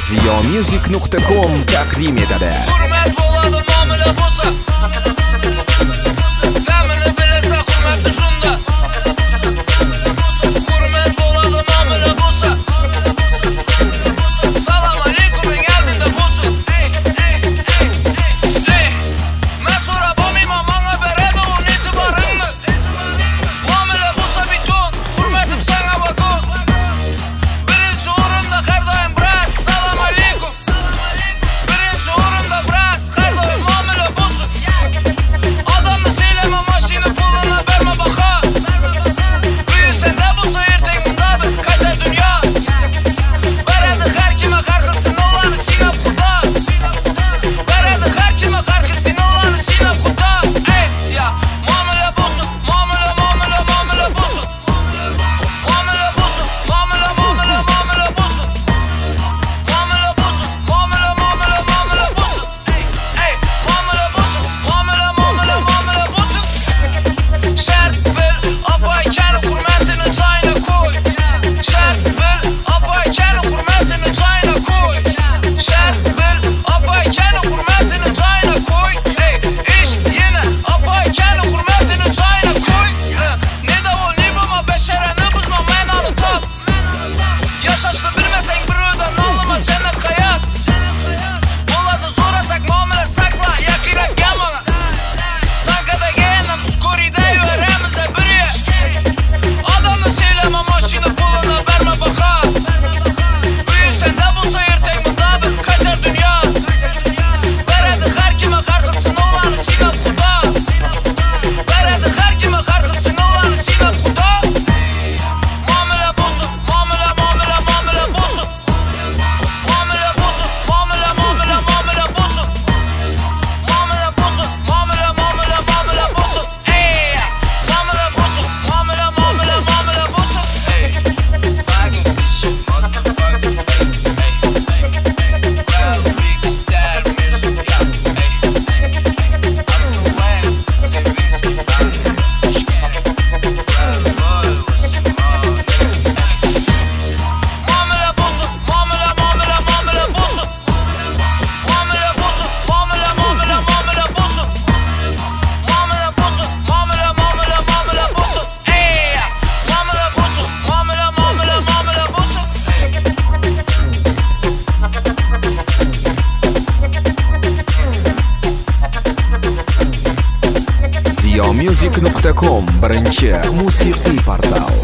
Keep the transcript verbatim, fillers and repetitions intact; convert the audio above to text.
ziyomusic nuqta com taqdim etadi. Hurmat bo'ladi muomala bo'lsa, ta'mini bilasan hurmatni shunda. Hurmat bo'ladi muomala bo'lsa, salom alaykum eng oldinda bo'lsin. Men so'rab olmayman, menga beradi u e'tiboringni. Muomala bo'lsa biton, hurmatim senga vagon. Birinchi o'rinda har doim brat, salom alaykum. Birinchi o'rinda brat, har doim muomala bo'lsin. Odamni seylama, mashina pulini berma baho. Bugun senda bo'lsa ertaga bunda bil, qaytar dunyo. Beradi har kimga har xil sinovlarni sinab xudo. Beradi har kimga har xil sinovlarni sinab xudo. Ey, ya, muomala bo'lsin, muomala, muomala, muomala bo'lsin. Muomala bo'lsin, muomala, muomala, muomala bo'lsin. Muomala bo'lsin, muomala, muomala, muomala bo'lsin. Ey, muomala bo'lsin, muomala, muomala, muomala bo'lsin. Shart bil, opaychani hurmatini joyina qo'y. Shart bil, opaychani hurmatini joyina qo'y. Shart bil, opaychani hurmatini joyina qo'y. Ey, eshit yana, opaychani hurmatini joyina qo'y. Ne davol, ne bo'lma, basharani buzma, ma'noli top. Yashashni bilmasang birovdan nolima, jannat hayot. Bo'ladi zo'r atak, muomala saqla, yaqinga mana. Tankadagi enam skorida yuvaramiz birga. Odamni seylama, mashina pulini berma baho. Bugun senda bo'lsa ertaga bunda bil, qaytar dunyo. Beradi har kimga har xil sinovlarni sinab xudo. Beradi har kimga har xil sinovlarni sinab xudo. Muomala bo'lsin, muomala, muomala, muomala bo'lsin. Muomala bo'lsin, muomala, muomala, muomala bo'lsin. Muomala bo'lsin, muomala, muomala, muomala bo'lsin. Ey, muomala bo'lsin, muomala, muomala, muomala bo'lsin. Ey, fucking bitch, motherfucker. Ey, ey, well, big star music, yeah. Ey, I swear, the whiskey band, well, boy, what's wrong? Muomala bo'lsin, muomala, muomala, muomala bo'lsin. Muomala bo'lsin, muomala, muomala, muomala bo'lsin. Muomala bo'lsin, muomala, muomala, muomala bo'lsin. Ey, muomala bo'lsin, muomala, muomala, muomala bo'lsin. ziyomusic nuqta com birinchi musiqiy portal.